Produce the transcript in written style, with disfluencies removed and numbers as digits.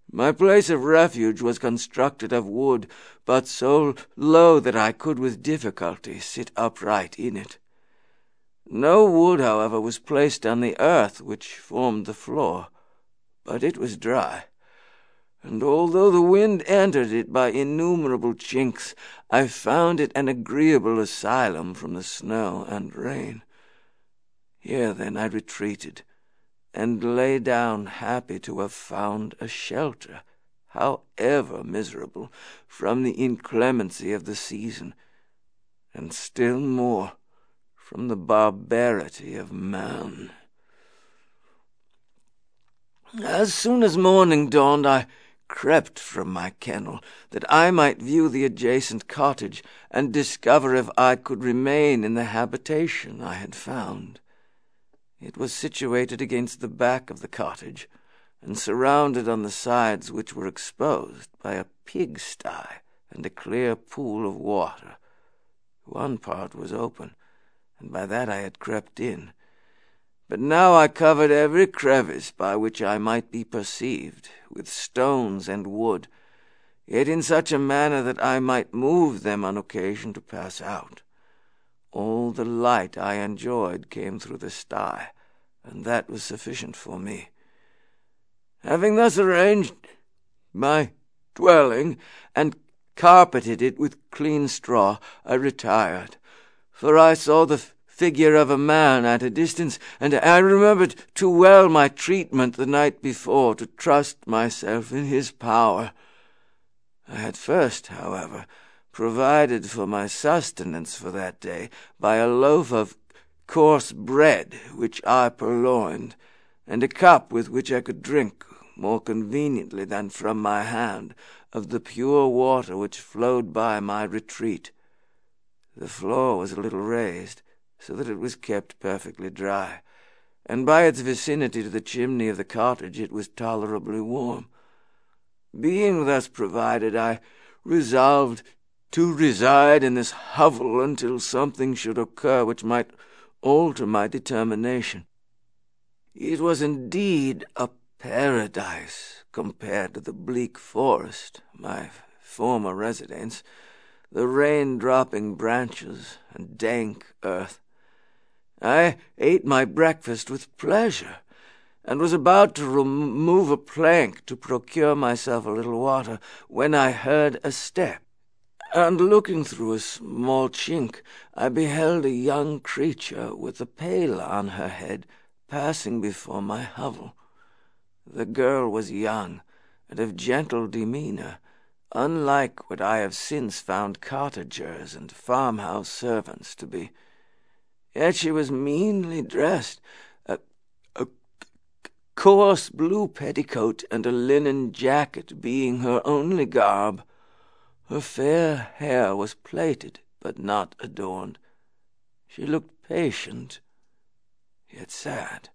My place of refuge was constructed of wood, but so low that I could with difficulty sit upright in it. No wood, however, was placed on the earth which formed the floor, but it was dry, and although the wind entered it by innumerable chinks, I found it an agreeable asylum from the snow and rain. Here then I retreated, and lay down happy to have found a shelter, however miserable, from the inclemency of the season, and still more from the barbarity of man. As soon as morning dawned, I crept from my kennel, that I might view the adjacent cottage, and discover if I could remain in the habitation I had found. It was situated against the back of the cottage, and surrounded on the sides, which were exposed, by a pigsty and a clear pool of water. One part was open, and by that I had crept in. But now I covered every crevice by which I might be perceived, with stones and wood, yet in such a manner that I might move them on occasion to pass out. All the light I enjoyed came through the sty, and that was sufficient for me. Having thus arranged my dwelling, and carpeted it with clean straw, I retired, for I saw the figure of a man at a distance, and I remembered too well my treatment the night before to trust myself in his power. I had first, however, provided for my sustenance for that day by a loaf of coarse bread, which I purloined, and a cup with which I could drink, more conveniently than from my hand, of the pure water which flowed by my retreat. The floor was a little raised, so that it was kept perfectly dry, and by its vicinity to the chimney of the cottage it was tolerably warm. Being thus provided, I resolved to reside in this hovel until something should occur which might alter my determination. It was indeed a paradise compared to the bleak forest, my former residence, the rain-dropping branches and dank earth. I ate my breakfast with pleasure, and was about to remove a plank to procure myself a little water, when I heard a step, and looking through a small chink, I beheld a young creature with a pail on her head passing before my hovel. The girl was young, and of gentle demeanour, unlike what I have since found cottagers and farmhouse servants to be. Yet she was meanly dressed, a coarse blue petticoat and a linen jacket being her only garb. Her fair hair was plaited, but not adorned. She looked patient, yet sad.